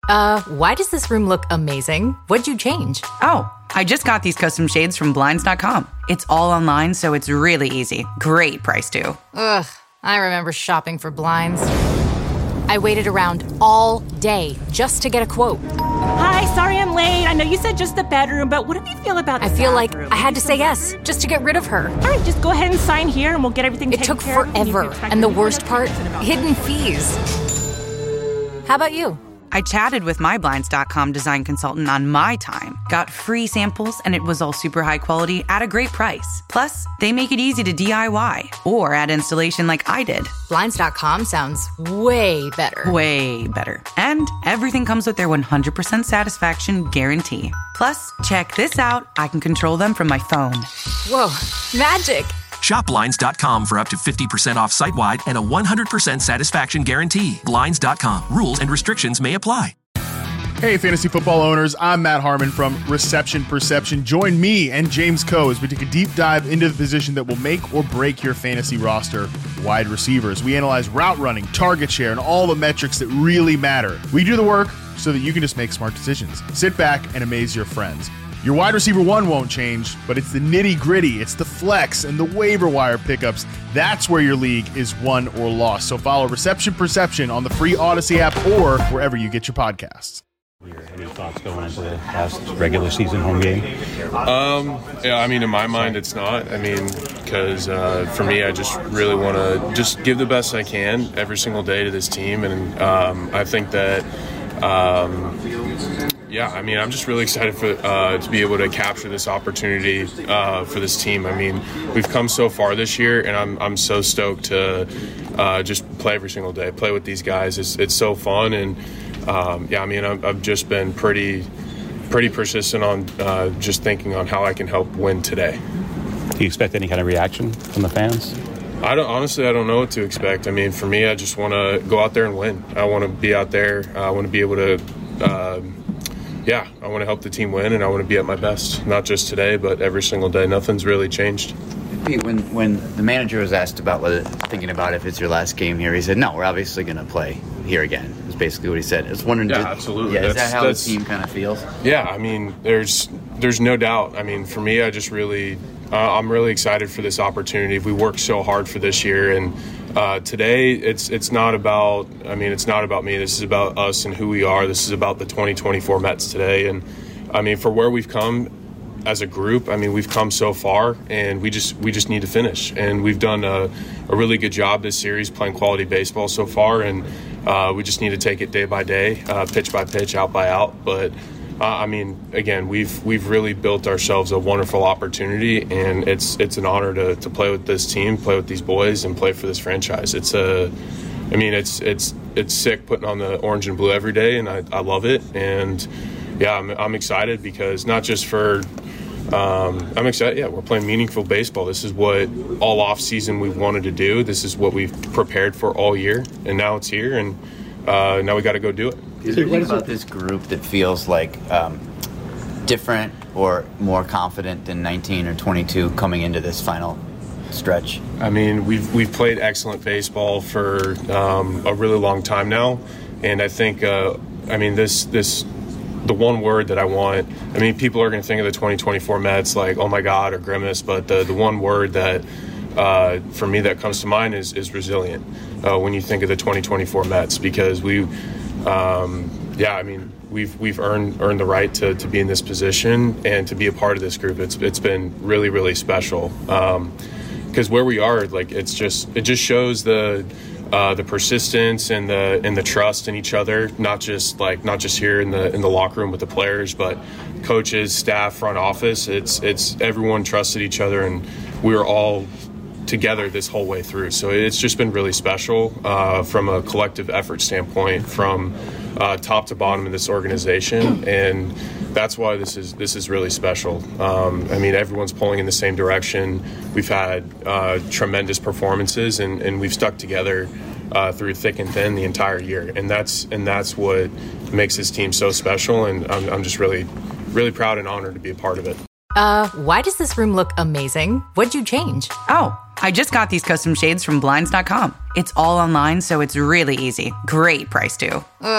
Why does this room look amazing? What'd you change? Oh, I just got these custom shades from Blinds.com. It's all online, so it's really easy. Great price, too. Ugh, I remember shopping for blinds. I waited around all day just to get a quote. Hi, sorry I'm late. I know you said just the bedroom, but what do you feel about the I feel bathroom? like I had to say yes just to get rid of her. All right, just go ahead and sign here and we'll get everything It taken took care of. forever, and the worst part, hidden fees. How about you? I chatted with my Blinds.com design consultant on my time, got free samples, and it was all super high quality at a great price. Plus, they make it easy to DIY or add installation like I did. Blinds.com sounds way better. Way better. And everything comes with their 100% satisfaction guarantee. Plus, check this out. I can control them from my phone. Whoa, magic. Shop Blinds.com for up to 50% off site-wide and a 100% satisfaction guarantee. Blinds.com. Rules and restrictions may apply. Hey, fantasy football owners. I'm Matt Harmon from Reception Perception. Join me and James Coe as we take a deep dive into the position that will make or break your fantasy roster, wide receivers. We analyze route running, target share, and all the metrics that really matter. We do the work so that you can just make smart decisions. Sit back and amaze your friends. Your wide receiver one won't change, but it's the nitty-gritty, it's the flex and the waiver wire pickups. That's where your league is won or lost. So follow Reception Perception on the free Odyssey app or wherever you get your podcasts. Any thoughts going into the last regular season home game? Yeah, I mean, in my mind, it's not. I mean, because for me, I just really want to just give the best I can every single day to this team. And I think that yeah, I mean, I'm just really excited for to be able to capture this opportunity for this team. I mean, we've come so far this year, and I'm so stoked to just play every single day, play with these guys. It's so fun, and yeah, I mean, I've just been pretty persistent on just thinking on how I can help win today. Do you expect any kind of reaction from the fans? I don't know what to expect. I mean, for me, I just want to go out there and win. I want to be out there. I want to be able to. Yeah, I want to help the team win, and I want to be at my best, not just today, but every single day. Nothing's really changed. Pete, when the manager was asked about thinking about if it's your last game here, he said, no, we're obviously going to play here again. Is basically what he said. I was wondering, yeah, absolutely. Yeah, is that how the team kind of feels? Yeah, I mean, there's no doubt. I mean, for me, I just really, I'm really excited for this opportunity. We worked so hard for this year, and today it's not about. I mean, it's not about me. This is about us and who we are. This is about the 2024 Mets today, and I mean, for where we've come as a group, I mean, we've come so far, and we just need to finish. And we've done a really good job this series playing quality baseball so far, and we just need to take it day by day, pitch by pitch, out by out. But I mean, again, we've really built ourselves a wonderful opportunity, and it's an honor to play with this team, play with these boys, and play for this franchise. It's sick putting on the orange and blue every day, and I love it. And yeah, I'm excited because not just for. I'm excited. Yeah, we're playing meaningful baseball. This is what all off season we've wanted to do. This is what we've prepared for all year, and now it's here, and now we got to go do it. Is there anything about this group that feels like different or more confident than 19 or 22 coming into this final stretch? I mean, we've played excellent baseball for a really long time now, and I think I mean this. The one word that I want, I mean, people are going to think of the 2024 Mets like, oh my God, or grimace, but the one word that for me that comes to mind is resilient when you think of the 2024 Mets, because we've earned the right to be in this position and to be a part of this group. It's been really, really special because where we are, like, it just shows the persistence and the trust in each other, not just here in the locker room with the players, but coaches, staff, front office. It's everyone trusted each other, and we were all together this whole way through. So it's just been really special from a collective effort standpoint, from top to bottom of this organization, and that's why this is really special. I mean, everyone's pulling in the same direction. We've had tremendous performances, and we've stuck together through thick and thin the entire year, and that's what makes this team so special. And I'm just really, really proud and honored to be a part of it. Why does this room look amazing? What'd you change? Oh, I just got these custom shades from Blinds.com. It's all online, so it's really easy. Great price, too. Ugh,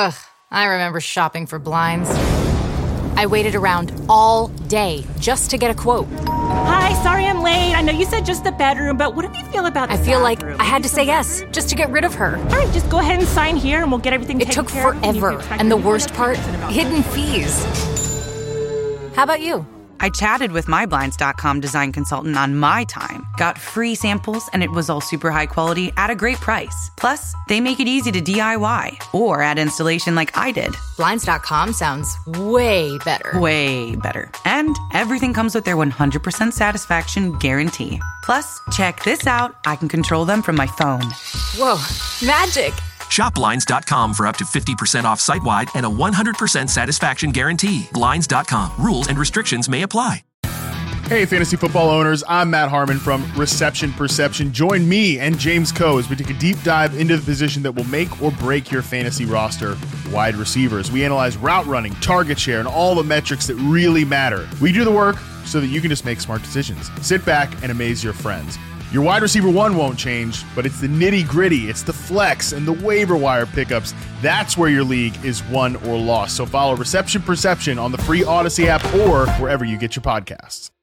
I remember shopping for blinds. I waited around all day just to get a quote. Hi, sorry I'm late. I know you said just the bedroom, but what do you feel about the I feel like bathroom? I had to say yes just to get rid of her. All right, just go ahead and sign here and we'll get everything It taken took care of. forever, and the worst part, hidden fees. How about you? I chatted with MyBlinds.com design consultant on my time, got free samples, and it was all super high quality at a great price. Plus, they make it easy to DIY or add installation like I did. Blinds.com sounds way better. Way better. And everything comes with their 100% satisfaction guarantee. Plus, check this out. I can control them from my phone. Whoa, magic. Shop Blinds.com for up to 50% off site-wide and a 100% satisfaction guarantee. Blinds.com. Rules and restrictions may apply. Hey, fantasy football owners. I'm Matt Harmon from Reception Perception. Join me and James Coe as we take a deep dive into the position that will make or break your fantasy roster, wide receivers. We analyze route running, target share, and all the metrics that really matter. We do the work so that you can just make smart decisions. Sit back and amaze your friends. Your wide receiver one won't change, but it's the nitty-gritty, it's the flex and the waiver wire pickups. That's where your league is won or lost. So follow Reception Perception on the free Odyssey app or wherever you get your podcasts.